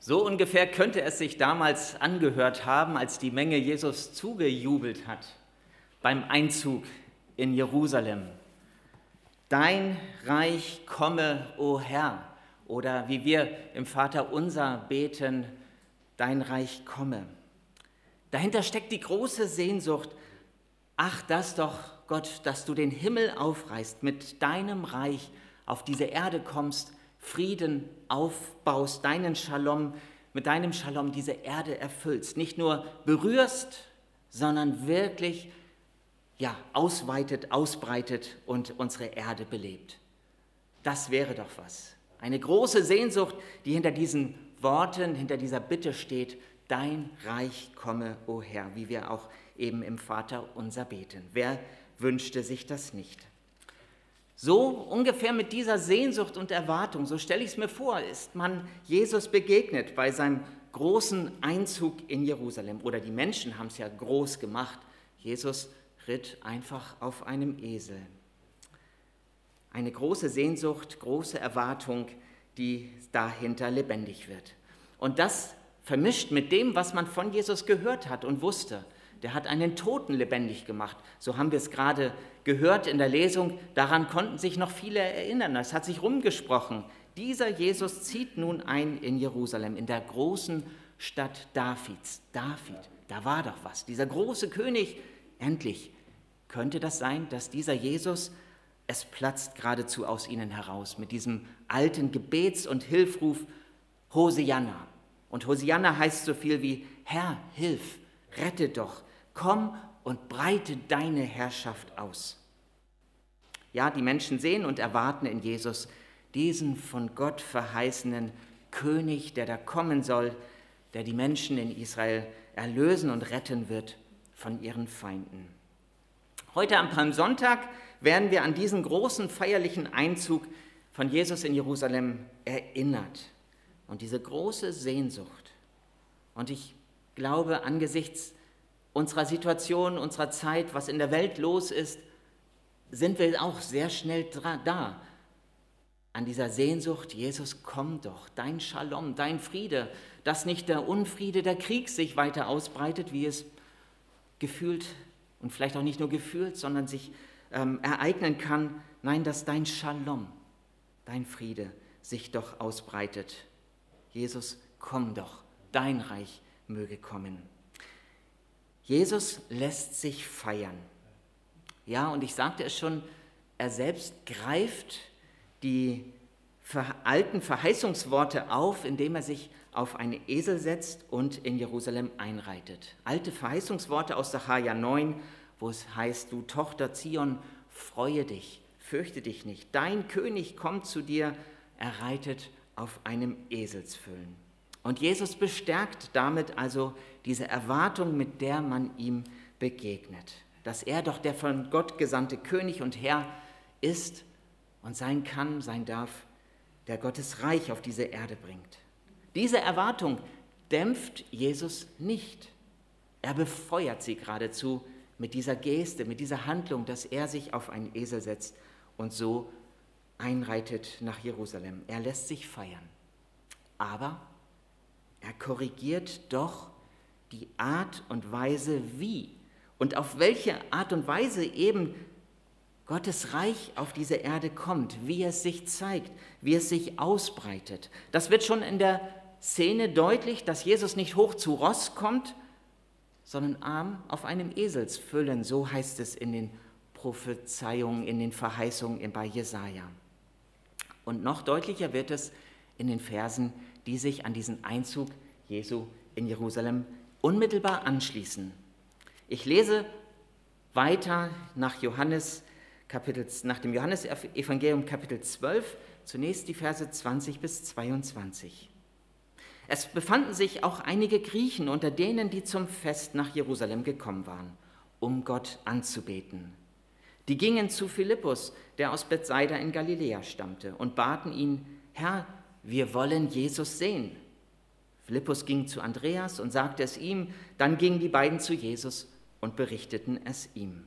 So ungefähr könnte es sich damals angehört haben, als die Menge Jesus zugejubelt hat beim Einzug in Jerusalem. Dein Reich komme, o Herr, oder wie wir im Vaterunser beten, dein Reich komme. Dahinter steckt die große Sehnsucht, ach das doch, Gott, dass du den Himmel aufreißt, mit deinem Reich auf diese Erde kommst, Frieden aufbaust, mit deinem Shalom diese Erde erfüllst, nicht nur berührst, sondern wirklich ausweitet, ausbreitet und unsere Erde belebt. Das wäre doch was. Eine große Sehnsucht, die hinter diesen Worten, hinter dieser Bitte steht, dein Reich komme, o Herr, wie wir auch eben im Vaterunser beten. Wer wünschte sich das nicht? So ungefähr mit dieser Sehnsucht und Erwartung, so stelle ich es mir vor, ist man Jesus begegnet bei seinem großen Einzug in Jerusalem. Oder die Menschen haben es ja groß gemacht. Jesus ritt einfach auf einem Esel. Eine große Sehnsucht, große Erwartung, die dahinter lebendig wird. Und das vermischt mit dem, was man von Jesus gehört hat und wusste. Der hat einen Toten lebendig gemacht. So haben wir es gerade gehört in der Lesung. Daran konnten sich noch viele erinnern. Es hat sich rumgesprochen. Dieser Jesus zieht nun ein in Jerusalem, in der großen Stadt Davids. David, da war doch was. Dieser große König, endlich. Könnte das sein, dass dieser Jesus, es platzt geradezu aus ihnen heraus mit diesem alten Gebets- und Hilfruf Hosianna. Und Hosianna heißt so viel wie Herr, hilf, rette doch. Komm und breite deine Herrschaft aus. Ja, die Menschen sehen und erwarten in Jesus diesen von Gott verheißenen König, der da kommen soll, der die Menschen in Israel erlösen und retten wird von ihren Feinden. Heute am Palmsonntag werden wir an diesen großen feierlichen Einzug von Jesus in Jerusalem erinnert. Und diese große Sehnsucht. Und ich glaube, angesichts unserer Situation, unserer Zeit, was in der Welt los ist, sind wir auch sehr schnell da. An dieser Sehnsucht, Jesus, komm doch, dein Shalom, dein Friede, dass nicht der Unfriede, der Krieg sich weiter ausbreitet, wie es gefühlt und vielleicht auch nicht nur gefühlt, sondern sich ereignen kann. Nein, dass dein Shalom, dein Friede sich doch ausbreitet. Jesus, komm doch, dein Reich möge kommen. Jesus lässt sich feiern. Ja, und ich sagte es schon, er selbst greift die alten Verheißungsworte auf, indem er sich auf einen Esel setzt und in Jerusalem einreitet. Alte Verheißungsworte aus Sacharja 9, wo es heißt, du Tochter Zion, freue dich, fürchte dich nicht. Dein König kommt zu dir, er reitet auf einem Eselsfüllen. Und Jesus bestärkt damit also diese Erwartung, mit der man ihm begegnet, dass er doch der von Gott gesandte König und Herr ist und sein kann, sein darf, der Gottes Reich auf diese Erde bringt. Diese Erwartung dämpft Jesus nicht. Er befeuert sie geradezu mit dieser Geste, mit dieser Handlung, dass er sich auf einen Esel setzt und so einreitet nach Jerusalem. Er lässt sich feiern. Aber er korrigiert doch die Art und Weise, wie und auf welche Art und Weise eben Gottes Reich auf diese Erde kommt, wie es sich zeigt, wie es sich ausbreitet. Das wird schon in der Szene deutlich, dass Jesus nicht hoch zu Ross kommt, sondern arm auf einem Eselsfüllen. So heißt es in den Prophezeiungen, in den Verheißungen bei Jesaja. Und noch deutlicher wird es in den Versen, die sich an diesen Einzug Jesu in Jerusalem unmittelbar anschließen. Ich lese weiter nach dem Johannesevangelium Kapitel 12, zunächst die Verse 20 bis 22. Es befanden sich auch einige Griechen unter denen, die zum Fest nach Jerusalem gekommen waren, um Gott anzubeten. Die gingen zu Philippus, der aus Bethsaida in Galiläa stammte, und baten ihn, Herr, wir wollen Jesus sehen. Philippus ging zu Andreas und sagte es ihm, dann gingen die beiden zu Jesus und berichteten es ihm.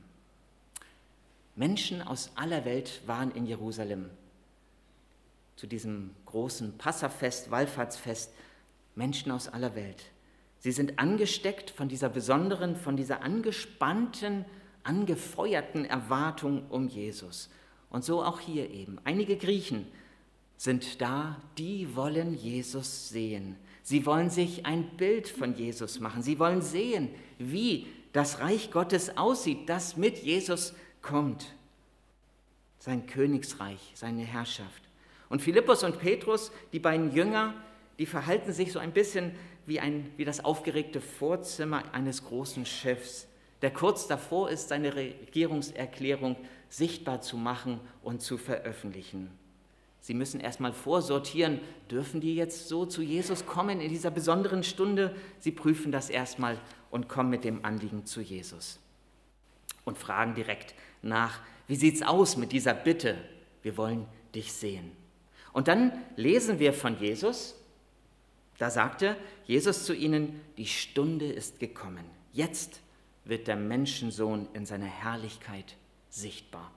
Menschen aus aller Welt waren in Jerusalem zu diesem großen Passafest, Wallfahrtsfest, Menschen aus aller Welt. Sie sind angesteckt von dieser besonderen, von dieser angespannten, angefeuerten Erwartung um Jesus. Und so auch hier eben. Einige Griechen sind da, die wollen Jesus sehen. Sie wollen sich ein Bild von Jesus machen. Sie wollen sehen, wie das Reich Gottes aussieht, das mit Jesus kommt. Sein Königsreich, seine Herrschaft. Und Philippus und Petrus, die beiden Jünger, die verhalten sich so ein bisschen wie das aufgeregte Vorzimmer eines großen Chefs, der kurz davor ist, seine Regierungserklärung sichtbar zu machen und zu veröffentlichen. Sie müssen erstmal vorsortieren, dürfen die jetzt so zu Jesus kommen in dieser besonderen Stunde? Sie prüfen das erstmal und kommen mit dem Anliegen zu Jesus und fragen direkt nach, wie sieht es aus mit dieser Bitte? Wir wollen dich sehen. Und dann lesen wir von Jesus, da sagte Jesus zu ihnen, die Stunde ist gekommen. Jetzt wird der Menschensohn in seiner Herrlichkeit sichtbar.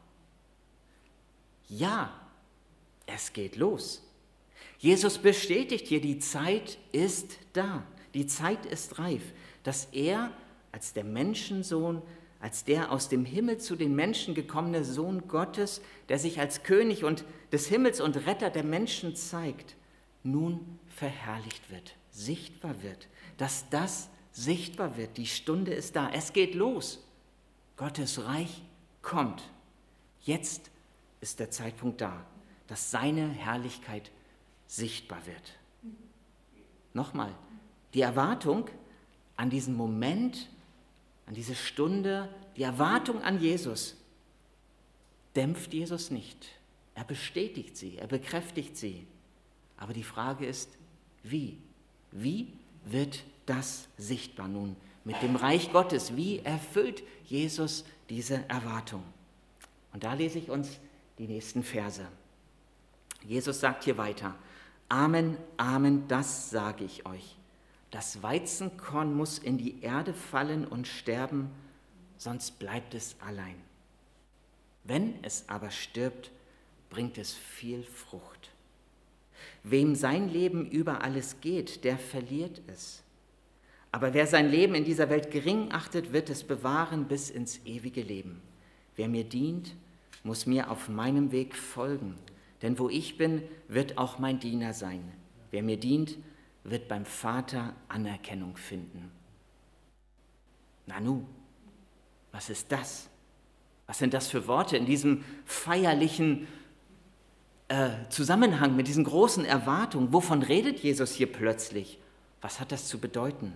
Ja, es geht los. Jesus bestätigt hier, die Zeit ist da, die Zeit ist reif, dass er als der Menschensohn, als der aus dem Himmel zu den Menschen gekommene Sohn Gottes, der sich als König und des Himmels und Retter der Menschen zeigt, nun verherrlicht wird, sichtbar wird, dass das sichtbar wird. Die Stunde ist da, es geht los. Gottes Reich kommt. Jetzt ist der Zeitpunkt da, dass seine Herrlichkeit sichtbar wird. Nochmal, die Erwartung an diesen Moment, an diese Stunde, die Erwartung an Jesus, dämpft Jesus nicht. Er bestätigt sie, er bekräftigt sie. Aber die Frage ist, wie? Wie wird das sichtbar nun mit dem Reich Gottes? Wie erfüllt Jesus diese Erwartung? Und da lese ich uns die nächsten Verse. Jesus sagt hier weiter, Amen, Amen, das sage ich euch. Das Weizenkorn muss in die Erde fallen und sterben, sonst bleibt es allein. Wenn es aber stirbt, bringt es viel Frucht. Wem sein Leben über alles geht, der verliert es. Aber wer sein Leben in dieser Welt gering achtet, wird es bewahren bis ins ewige Leben. Wer mir dient, muss mir auf meinem Weg folgen. Denn wo ich bin, wird auch mein Diener sein. Wer mir dient, wird beim Vater Anerkennung finden. Nanu, was ist das? Was sind das für Worte in diesem feierlichen Zusammenhang mit diesen großen Erwartungen? Wovon redet Jesus hier plötzlich? Was hat das zu bedeuten?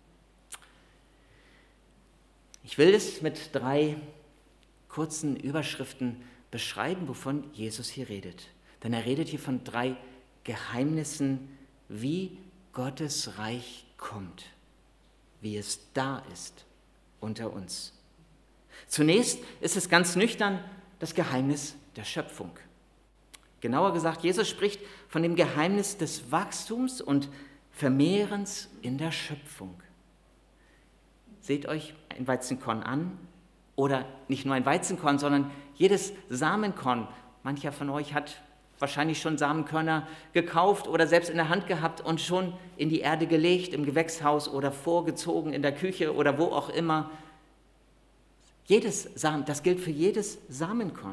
Ich will es mit 3 kurzen Überschriften beschreiben, wovon Jesus hier redet. Denn er redet hier von 3 Geheimnissen, wie Gottes Reich kommt, wie es da ist unter uns. Zunächst ist es ganz nüchtern das Geheimnis der Schöpfung. Genauer gesagt, Jesus spricht von dem Geheimnis des Wachstums und Vermehrens in der Schöpfung. Seht euch ein Weizenkorn an oder nicht nur ein Weizenkorn, sondern jedes Samenkorn. Mancher von euch hat wahrscheinlich schon Samenkörner gekauft oder selbst in der Hand gehabt und schon in die Erde gelegt, im Gewächshaus oder vorgezogen in der Küche oder wo auch immer. Das gilt für jedes Samenkorn.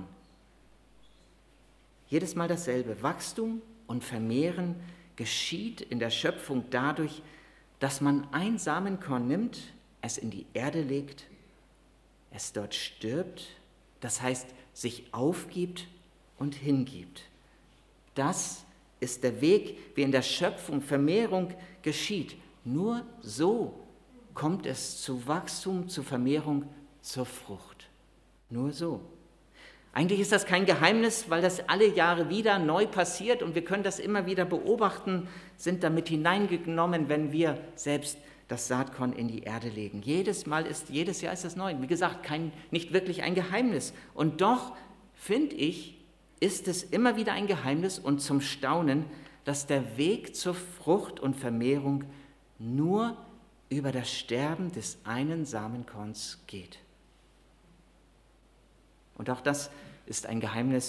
Jedes Mal dasselbe. Wachstum und Vermehren geschieht in der Schöpfung dadurch, dass man ein Samenkorn nimmt, es in die Erde legt, es dort stirbt, das heißt, sich aufgibt und hingibt. Das ist der Weg, wie in der Schöpfung Vermehrung geschieht. Nur so kommt es zu Wachstum, zu Vermehrung, zur Frucht. Nur so. Eigentlich ist das kein Geheimnis, weil das alle Jahre wieder neu passiert und wir können das immer wieder beobachten, sind damit hineingenommen, wenn wir selbst das Saatkorn in die Erde legen. Jedes Jahr ist das neu. Wie gesagt, nicht wirklich ein Geheimnis. Und doch, finde ich, ist es immer wieder ein Geheimnis und zum Staunen, dass der Weg zur Frucht und Vermehrung nur über das Sterben des einen Samenkorns geht. Und auch das ist ein Geheimnis,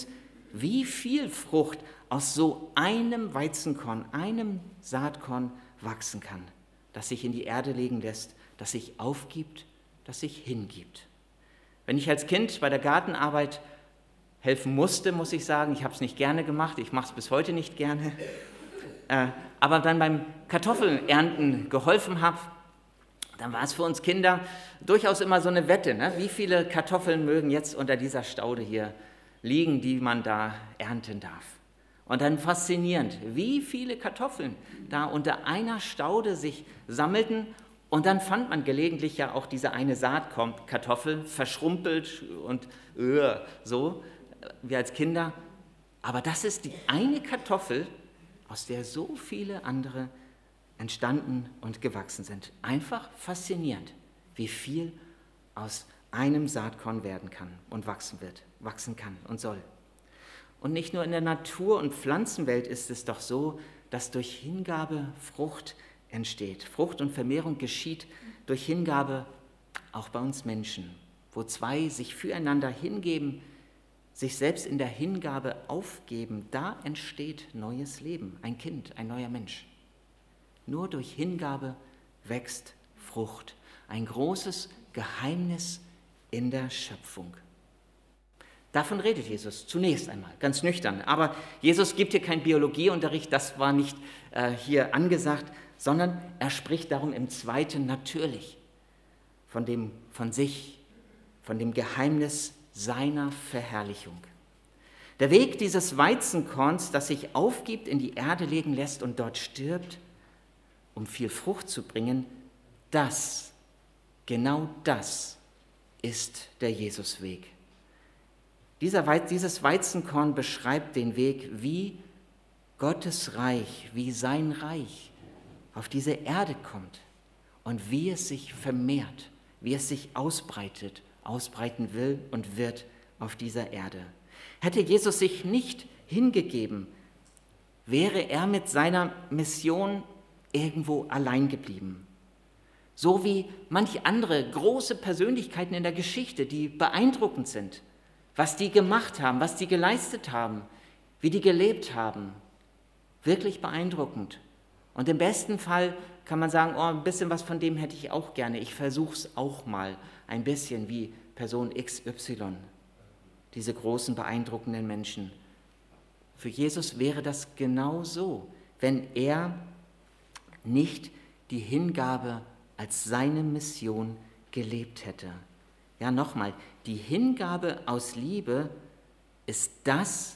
wie viel Frucht aus so einem Weizenkorn, einem Saatkorn wachsen kann, das sich in die Erde legen lässt, das sich aufgibt, das sich hingibt. Wenn ich als Kind bei der Gartenarbeit helfen musste, muss ich sagen, ich habe es nicht gerne gemacht, ich mache es bis heute nicht gerne, aber dann beim Kartoffelernten geholfen habe, dann war es für uns Kinder durchaus immer so eine Wette, ne? Wie viele Kartoffeln mögen jetzt unter dieser Staude hier liegen, die man da ernten darf. Und dann faszinierend, wie viele Kartoffeln da unter einer Staude sich sammelten. Und dann fand man gelegentlich ja auch diese eine Saatkartoffel, verschrumpelt und so, wie als Kinder. Aber das ist die eine Kartoffel, aus der so viele andere entstanden und gewachsen sind. Einfach faszinierend, wie viel aus einem Saatkorn werden kann und wachsen kann und soll. Und nicht nur in der Natur- und Pflanzenwelt ist es doch so, dass durch Hingabe Frucht entsteht. Frucht und Vermehrung geschieht durch Hingabe auch bei uns Menschen, wo zwei sich füreinander hingeben, sich selbst in der Hingabe aufgeben, da entsteht neues Leben, ein Kind, ein neuer Mensch. Nur durch Hingabe wächst Frucht, ein großes Geheimnis in der Schöpfung. Davon redet Jesus zunächst einmal, ganz nüchtern. Aber Jesus gibt hier keinen Biologieunterricht, das war nicht hier angesagt, sondern er spricht darum im Zweiten natürlich von dem Geheimnis seiner Verherrlichung. Der Weg dieses Weizenkorns, das sich aufgibt, in die Erde legen lässt und dort stirbt, um viel Frucht zu bringen, genau das ist der Jesusweg. Dieses Weizenkorn beschreibt den Weg, wie Gottes Reich, wie sein Reich auf diese Erde kommt und wie es sich vermehrt, wie es sich ausbreiten will und wird auf dieser Erde. Hätte Jesus sich nicht hingegeben, wäre er mit seiner Mission irgendwo allein geblieben. So wie manche andere große Persönlichkeiten in der Geschichte, die beeindruckend sind, was die gemacht haben, was die geleistet haben, wie die gelebt haben. Wirklich beeindruckend. Und im besten Fall kann man sagen, ein bisschen was von dem hätte ich auch gerne. Ich versuche es auch mal ein bisschen wie Person XY. Diese großen, beeindruckenden Menschen. Für Jesus wäre das genau so, wenn er nicht die Hingabe als seine Mission gelebt hätte. Ja, nochmal, die Hingabe aus Liebe ist das,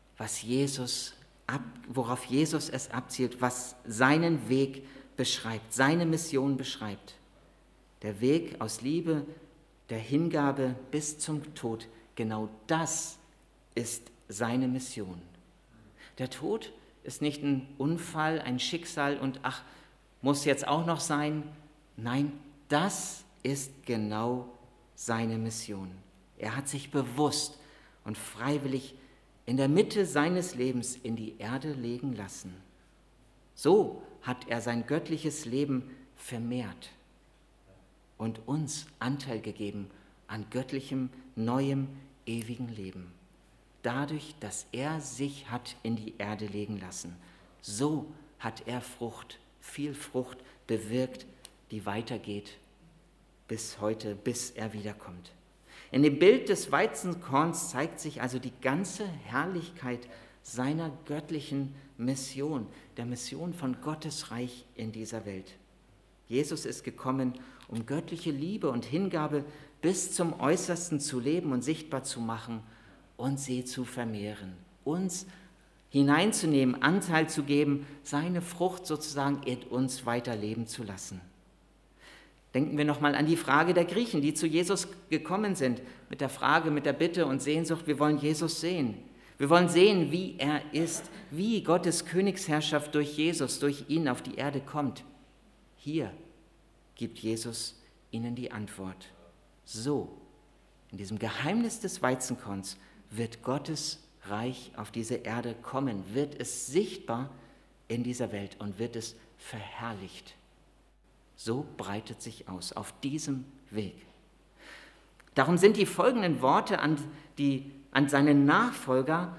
worauf Jesus es abzielt, was seinen Weg beschreibt, seine Mission beschreibt. Der Weg aus Liebe, der Hingabe bis zum Tod, genau das ist seine Mission. Der Tod ist nicht ein Unfall, ein Schicksal und muss jetzt auch noch sein. Nein, das ist genau seine Mission. Er hat sich bewusst und freiwillig in der Mitte seines Lebens in die Erde legen lassen. So hat er sein göttliches Leben vermehrt und uns Anteil gegeben an göttlichem, neuem, ewigen Leben. Dadurch, dass er sich hat in die Erde legen lassen. So hat er viel Frucht bewirkt, die weitergeht bis heute, bis er wiederkommt. In dem Bild des Weizenkorns zeigt sich also die ganze Herrlichkeit seiner göttlichen Mission, der Mission von Gottes Reich in dieser Welt. Jesus ist gekommen, um göttliche Liebe und Hingabe bis zum Äußersten zu leben und sichtbar zu machen und sie zu vermehren, uns hineinzunehmen, Anteil zu geben, seine Frucht sozusagen in uns weiterleben zu lassen. Denken wir nochmal an die Frage der Griechen, die zu Jesus gekommen sind, mit der Bitte und Sehnsucht, wir wollen Jesus sehen. Wir wollen sehen, wie er ist, wie Gottes Königsherrschaft durch Jesus, durch ihn auf die Erde kommt. Hier gibt Jesus ihnen die Antwort. So, in diesem Geheimnis des Weizenkorns wird Gottes Reich auf diese Erde kommen, wird es sichtbar in dieser Welt und wird es verherrlicht. So breitet sich aus, auf diesem Weg. Darum sind die folgenden Worte an seine Nachfolger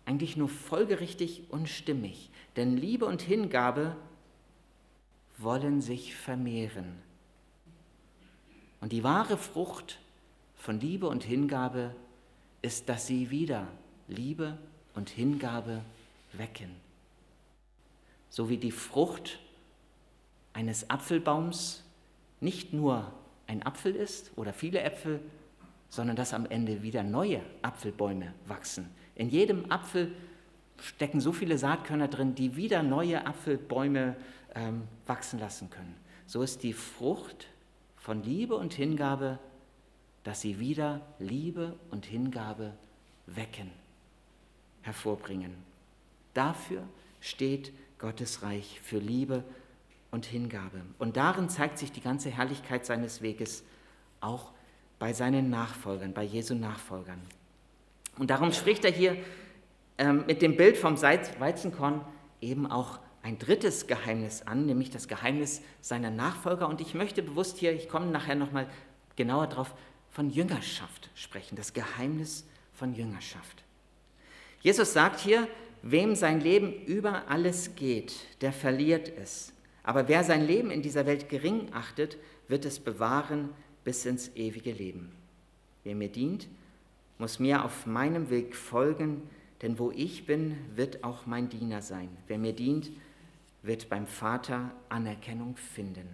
eigentlich nur folgerichtig und stimmig, denn Liebe und Hingabe wollen sich vermehren. Und die wahre Frucht von Liebe und Hingabe ist, dass sie wieder Liebe und Hingabe wecken. So wie die Frucht eines Apfelbaums nicht nur ein Apfel ist oder viele Äpfel, sondern dass am Ende wieder neue Apfelbäume wachsen. In jedem Apfel stecken so viele Saatkörner drin, die wieder neue Apfelbäume wachsen lassen können. So ist die Frucht von Liebe und Hingabe, dass sie wieder Liebe und Hingabe wecken, hervorbringen. Dafür steht Gottes Reich, für Liebe und Hingabe. Und darin zeigt sich die ganze Herrlichkeit seines Weges, auch bei seinen Nachfolgern, bei Jesu Nachfolgern. Und darum spricht er hier mit dem Bild vom Weizenkorn eben auch ein drittes Geheimnis an, nämlich das Geheimnis seiner Nachfolger. Und ich möchte bewusst hier, ich komme nachher nochmal genauer drauf, von Jüngerschaft sprechen, das Geheimnis von Jüngerschaft. Jesus sagt hier, wem sein Leben über alles geht, der verliert es. Aber wer sein Leben in dieser Welt gering achtet, wird es bewahren bis ins ewige Leben. Wer mir dient, muss mir auf meinem Weg folgen, denn wo ich bin, wird auch mein Diener sein. Wer mir dient, wird beim Vater Anerkennung finden.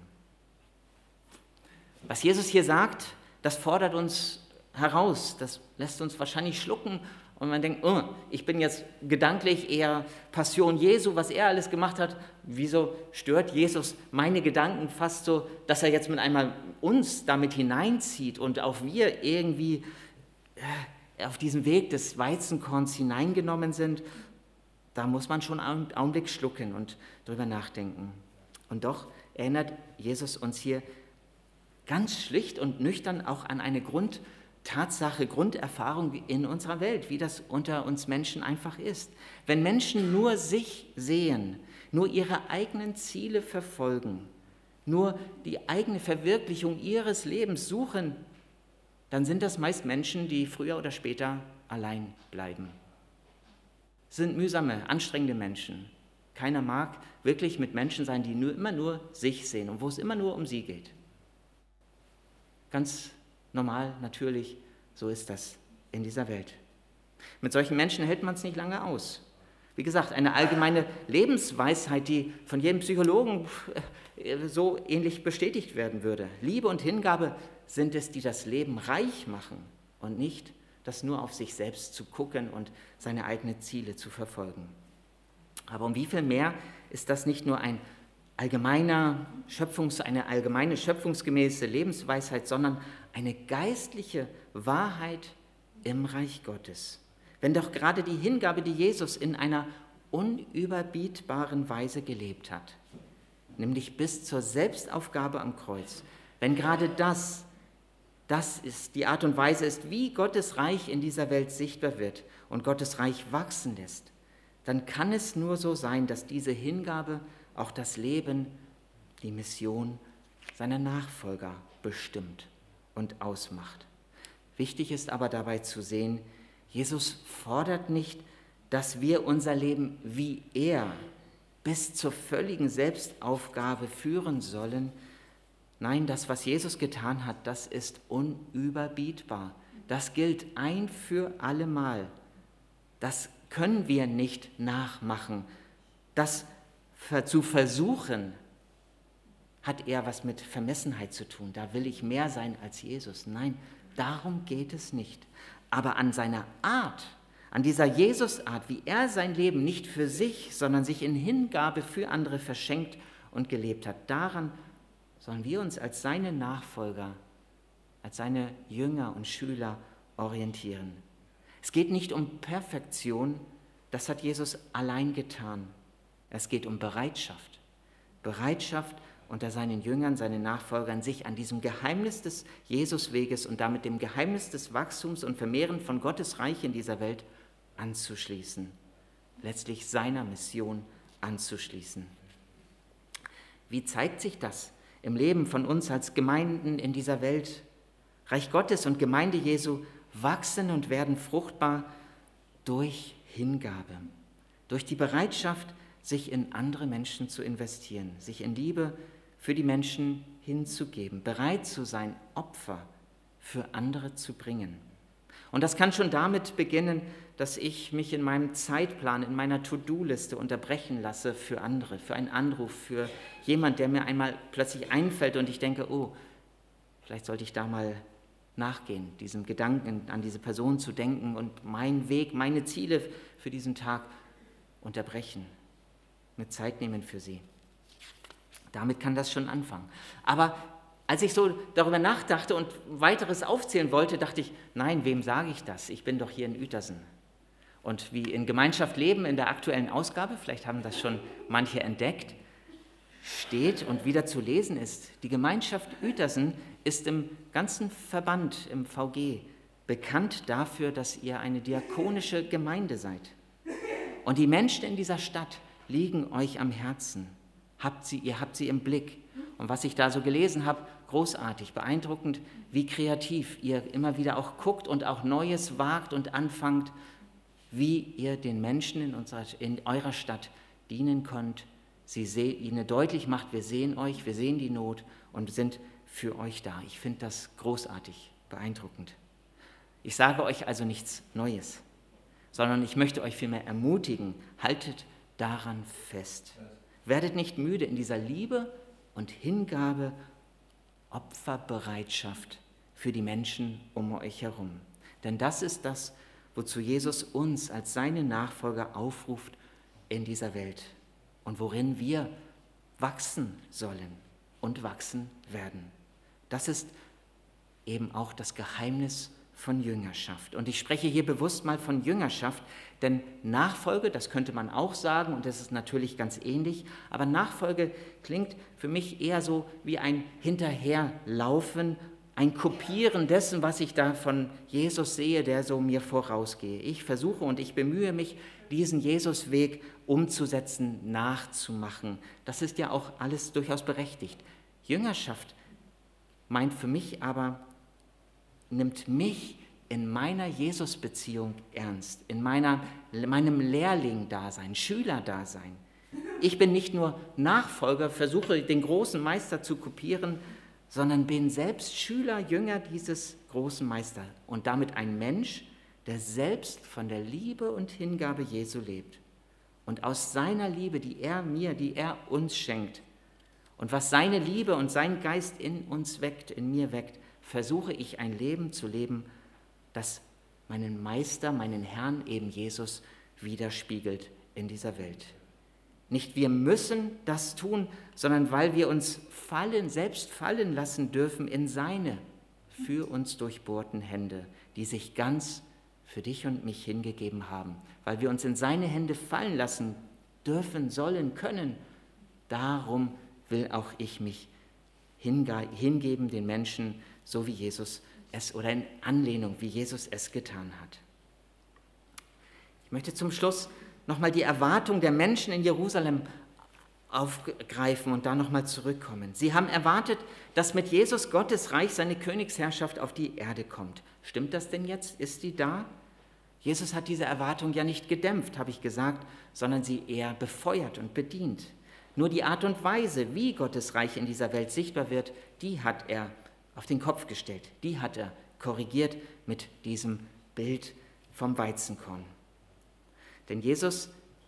Was Jesus hier sagt, das fordert uns heraus, das lässt uns wahrscheinlich schlucken und man denkt, oh, ich bin jetzt gedanklich eher Passion Jesu, was er alles gemacht hat. Wieso stört Jesus meine Gedanken fast so, dass er jetzt mit einmal uns damit hineinzieht und auch wir irgendwie auf diesen Weg des Weizenkorns hineingenommen sind? Da muss man schon einen Augenblick schlucken und drüber nachdenken. Und doch erinnert Jesus uns hier ganz schlicht und nüchtern auch an eine Grundtatsache, Grunderfahrung in unserer Welt, wie das unter uns Menschen einfach ist. Wenn Menschen nur sich sehen, nur ihre eigenen Ziele verfolgen, nur die eigene Verwirklichung ihres Lebens suchen, dann sind das meist Menschen, die früher oder später allein bleiben. Es sind mühsame, anstrengende Menschen. Keiner mag wirklich mit Menschen sein, die immer nur sich sehen und wo es immer nur um sie geht. Ganz normal, natürlich, so ist das in dieser Welt. Mit solchen Menschen hält man es nicht lange aus. Wie gesagt, eine allgemeine Lebensweisheit, die von jedem Psychologen so ähnlich bestätigt werden würde. Liebe und Hingabe sind es, die das Leben reich machen und nicht das nur auf sich selbst zu gucken und seine eigenen Ziele zu verfolgen. Aber um wie viel mehr ist das nicht nur eine allgemeine schöpfungsgemäße Lebensweisheit, sondern eine geistliche Wahrheit im Reich Gottes. Wenn doch gerade die Hingabe, die Jesus in einer unüberbietbaren Weise gelebt hat, nämlich bis zur Selbstaufgabe am Kreuz, wenn gerade das ist die Art und Weise ist, wie Gottes Reich in dieser Welt sichtbar wird und Gottes Reich wachsen lässt, dann kann es nur so sein, dass diese Hingabe auch das Leben, die Mission seiner Nachfolger bestimmt und ausmacht. Wichtig ist aber dabei zu sehen, Jesus fordert nicht, dass wir unser Leben wie er bis zur völligen Selbstaufgabe führen sollen. Nein, das, was Jesus getan hat, das ist unüberbietbar. Das gilt ein für allemal. Das können wir nicht nachmachen. Das zu versuchen, hat eher was mit Vermessenheit zu tun. Da will ich mehr sein als Jesus. Nein, darum geht es nicht. Aber an seiner Art, an dieser Jesus-Art, wie er sein Leben nicht für sich, sondern sich in Hingabe für andere verschenkt und gelebt hat, daran sollen wir uns als seine Nachfolger, als seine Jünger und Schüler orientieren. Es geht nicht um Perfektion, das hat Jesus allein getan. Es geht um Bereitschaft. Bereitschaft unter seinen Jüngern, seinen Nachfolgern, sich an diesem Geheimnis des Jesusweges und damit dem Geheimnis des Wachstums und Vermehren von Gottes Reich in dieser Welt anzuschließen. Letztlich seiner Mission anzuschließen. Wie zeigt sich das im Leben von uns als Gemeinden in dieser Welt? Reich Gottes und Gemeinde Jesu wachsen und werden fruchtbar durch Hingabe. Durch die Bereitschaft, sich in andere Menschen zu investieren, sich in Liebe für die Menschen hinzugeben, bereit zu sein, Opfer für andere zu bringen. Und das kann schon damit beginnen, dass ich mich in meinem Zeitplan, in meiner To-Do-Liste unterbrechen lasse für andere, für einen Anruf, für jemand, der mir einmal plötzlich einfällt und ich denke, oh, vielleicht sollte ich da mal nachgehen, diesem Gedanken an diese Person zu denken und meinen Weg, meine Ziele für diesen Tag unterbrechen, mir Zeit nehmen für sie. Damit kann das schon anfangen. Aber als ich so darüber nachdachte und weiteres aufzählen wollte, dachte ich, nein, wem sage ich das? Ich bin doch hier in Uetersen. Und wie in Gemeinschaft leben in der aktuellen Ausgabe, vielleicht haben das schon manche entdeckt, steht und wieder zu lesen ist, die Gemeinschaft Uetersen ist im ganzen Verband, im VG, bekannt dafür, dass ihr eine diakonische Gemeinde seid. Und die Menschen in dieser Stadt liegen euch am Herzen. Ihr habt sie im Blick. Und was ich da so gelesen habe, großartig, beeindruckend, wie kreativ ihr immer wieder auch guckt und auch Neues wagt und anfangt, wie ihr den Menschen in eurer Stadt dienen könnt, ihnen deutlich macht, wir sehen euch, wir sehen die Not und sind für euch da. Ich finde das großartig, beeindruckend. Ich sage euch also nichts Neues, sondern ich möchte euch vielmehr ermutigen, haltet daran fest. Werdet nicht müde in dieser Liebe und Hingabe, Opferbereitschaft für die Menschen um euch herum. Denn das ist das, wozu Jesus uns als seine Nachfolger aufruft in dieser Welt und worin wir wachsen sollen und wachsen werden. Das ist eben auch das Geheimnis von Jüngerschaft. Und ich spreche hier bewusst mal von Jüngerschaft, denn Nachfolge, das könnte man auch sagen, und das ist natürlich ganz ähnlich, aber Nachfolge klingt für mich eher so wie ein Hinterherlaufen, ein Kopieren dessen, was ich da von Jesus sehe, der so mir vorausgehe. Ich versuche und ich bemühe mich, diesen Jesusweg umzusetzen, nachzumachen. Das ist ja auch alles durchaus berechtigt. Jüngerschaft meint für mich aber, nimmt mich in meiner Jesus-Beziehung ernst, in meinem Lehrling-Dasein, Schüler-Dasein. Ich bin nicht nur Nachfolger, versuche den großen Meister zu kopieren, sondern bin selbst Schüler, Jünger dieses großen Meisters und damit ein Mensch, der selbst von der Liebe und Hingabe Jesu lebt und aus seiner Liebe, die er uns schenkt und was seine Liebe und sein Geist in uns weckt, in mir weckt, versuche ich ein Leben zu leben, das meinen Meister, meinen Herrn, eben Jesus, widerspiegelt in dieser Welt. Nicht wir müssen das tun, sondern weil wir uns selbst fallen lassen dürfen in seine für uns durchbohrten Hände, die sich ganz für dich und mich hingegeben haben. Weil wir uns in seine Hände fallen lassen dürfen, sollen, können. Darum will auch ich mich hingeben den Menschen, so wie Jesus es, oder in Anlehnung, wie Jesus es getan hat. Ich möchte zum Schluss nochmal die Erwartung der Menschen in Jerusalem aufgreifen und da nochmal zurückkommen. Sie haben erwartet, dass mit Jesus Gottes Reich, seine Königsherrschaft auf die Erde kommt. Stimmt das denn jetzt? Ist die da? Jesus hat diese Erwartung ja nicht gedämpft, habe ich gesagt, sondern sie eher befeuert und bedient. Nur die Art und Weise, wie Gottes Reich in dieser Welt sichtbar wird, die hat er auf den Kopf gestellt. Die hat er korrigiert mit diesem Bild vom Weizenkorn. Denn Jesus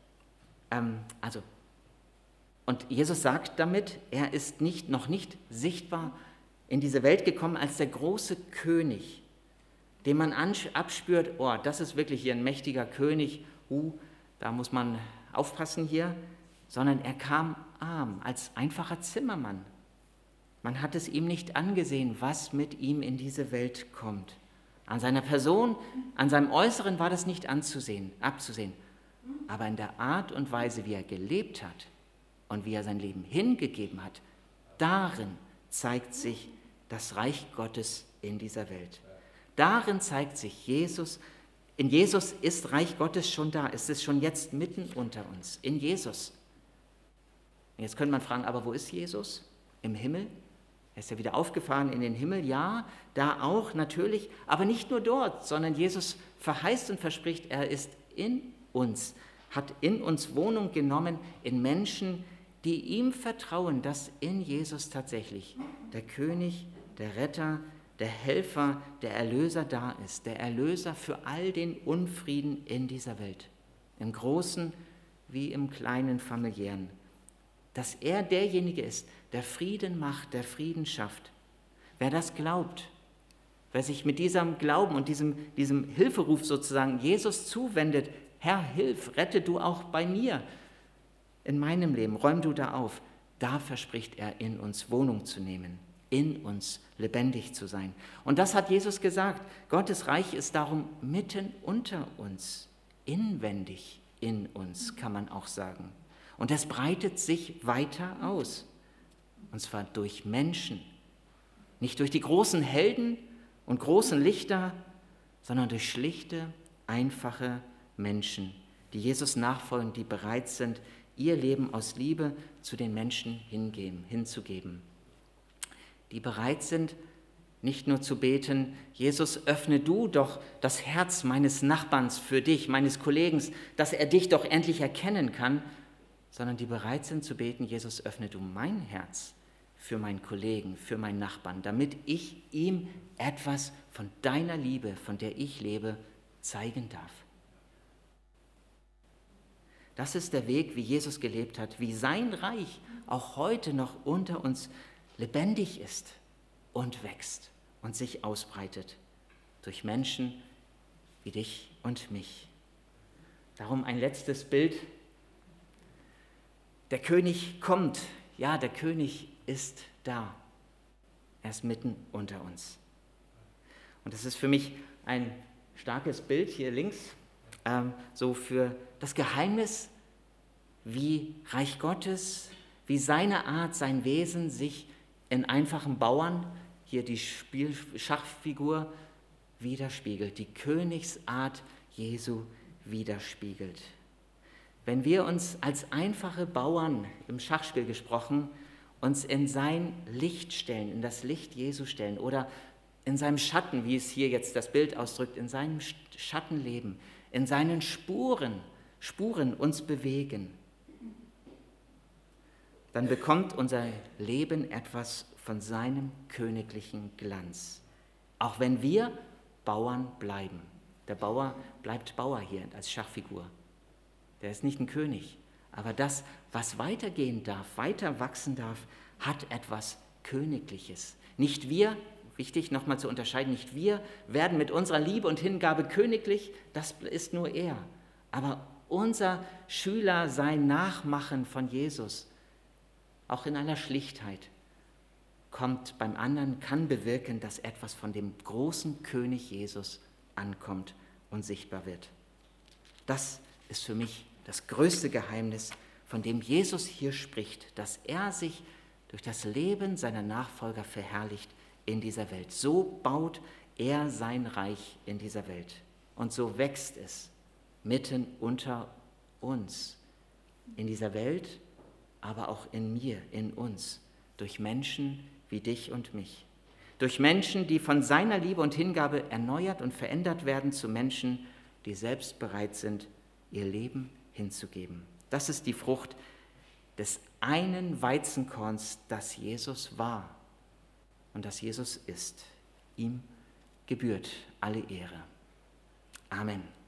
sagt damit, er ist noch nicht sichtbar in diese Welt gekommen als der große König, dem man abspürt, oh, das ist wirklich hier ein mächtiger König, da muss man aufpassen hier, sondern er kam arm, als einfacher Zimmermann. Man hat es ihm nicht angesehen, was mit ihm in diese Welt kommt. An seiner Person, an seinem Äußeren war das nicht abzusehen. Aber in der Art und Weise, wie er gelebt hat und wie er sein Leben hingegeben hat, darin zeigt sich das Reich Gottes in dieser Welt. Darin zeigt sich Jesus. In Jesus ist Reich Gottes schon da. Es ist schon jetzt mitten unter uns. In Jesus. Jetzt könnte man fragen, aber wo ist Jesus? Im Himmel? Er ist ja wieder aufgefahren in den Himmel. Ja, da auch natürlich. Aber nicht nur dort, sondern Jesus verheißt und verspricht, er ist in uns, hat in uns Wohnung genommen in Menschen, die ihm vertrauen, dass in Jesus tatsächlich der König, der Retter, der Helfer, der Erlöser da ist, der Erlöser für all den Unfrieden in dieser Welt, im Großen wie im kleinen Familiären, dass er derjenige ist, der Frieden macht, der Frieden schafft. Wer das glaubt, wer sich mit diesem Glauben und diesem Hilferuf sozusagen Jesus zuwendet, Herr, hilf, rette du auch bei mir in meinem Leben, räum du da auf, da verspricht er, in uns Wohnung zu nehmen, in uns lebendig zu sein. Und das hat Jesus gesagt. Gottes Reich ist darum mitten unter uns, inwendig in uns, kann man auch sagen. Und es breitet sich weiter aus, und zwar durch Menschen, nicht durch die großen Helden und großen Lichter, sondern durch schlichte, einfache Menschen, die Jesus nachfolgen, die bereit sind, ihr Leben aus Liebe zu den Menschen hinzugeben. Die bereit sind, nicht nur zu beten, Jesus, öffne du doch das Herz meines Nachbarns für dich, meines Kollegen, dass er dich doch endlich erkennen kann, sondern die bereit sind zu beten, Jesus, öffne du mein Herz für meinen Kollegen, für meinen Nachbarn, damit ich ihm etwas von deiner Liebe, von der ich lebe, zeigen darf. Das ist der Weg, wie Jesus gelebt hat, wie sein Reich auch heute noch unter uns lebendig ist und wächst und sich ausbreitet durch Menschen wie dich und mich. Darum ein letztes Bild. Der König kommt, ja, der König ist da. Er ist mitten unter uns. Und das ist für mich ein starkes Bild hier links, so für das Geheimnis, wie Reich Gottes, wie seine Art, sein Wesen sich in einfachen Bauern, hier die Schachfigur, widerspiegelt, die Königsart Jesu widerspiegelt. Wenn wir uns als einfache Bauern, im Schachspiel gesprochen, uns in sein Licht stellen, in das Licht Jesu stellen oder in seinem Schatten, wie es hier jetzt das Bild ausdrückt, in seinem Schatten leben, in seinen Spuren uns bewegen, dann bekommt unser Leben etwas von seinem königlichen Glanz. Auch wenn wir Bauern bleiben. Der Bauer bleibt Bauer hier als Schachfigur. Der ist nicht ein König. Aber das, was weitergehen darf, weiter wachsen darf, hat etwas Königliches. Nicht wir, wichtig nochmal zu unterscheiden, nicht wir werden mit unserer Liebe und Hingabe königlich, das ist nur er. Aber unser Schüler sein Nachmachen von Jesus, auch in aller Schlichtheit, kommt beim anderen, kann bewirken, dass etwas von dem großen König Jesus ankommt und sichtbar wird. Das ist für mich das größte Geheimnis, von dem Jesus hier spricht, dass er sich durch das Leben seiner Nachfolger verherrlicht in dieser Welt. So baut er sein Reich in dieser Welt. Und so wächst es mitten unter uns, in dieser Welt, aber auch in mir, in uns, durch Menschen wie dich und mich. Durch Menschen, die von seiner Liebe und Hingabe erneuert und verändert werden zu Menschen, die selbst bereit sind, ihr Leben hinzugeben. Das ist die Frucht des einen Weizenkorns, das Jesus war und das Jesus ist. Ihm gebührt alle Ehre. Amen.